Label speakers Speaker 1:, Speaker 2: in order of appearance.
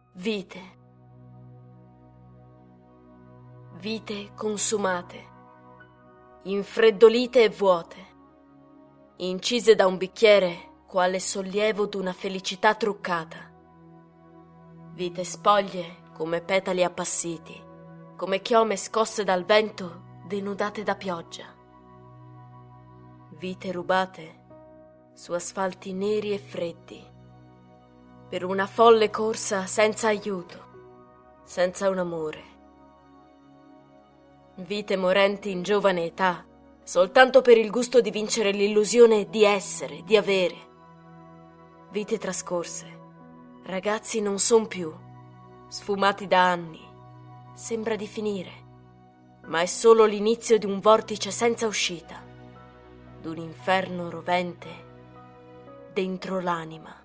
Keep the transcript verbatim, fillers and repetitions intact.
Speaker 1: Vite. Vite consumate, infreddolite e vuote, incise da un bicchiere quale sollievo d'una felicità truccata. Vite spoglie come petali appassiti, come chiome scosse dal vento denudate da pioggia. Vite rubate su asfalti neri e freddi, per una folle corsa senza aiuto, senza un amore. Vite morenti in giovane età, soltanto per il gusto di vincere l'illusione di essere, di avere. Vite trascorse, ragazzi non son più, sfumati da anni, sembra di finire, ma è solo l'inizio di un vortice senza uscita, d'un inferno rovente dentro l'anima.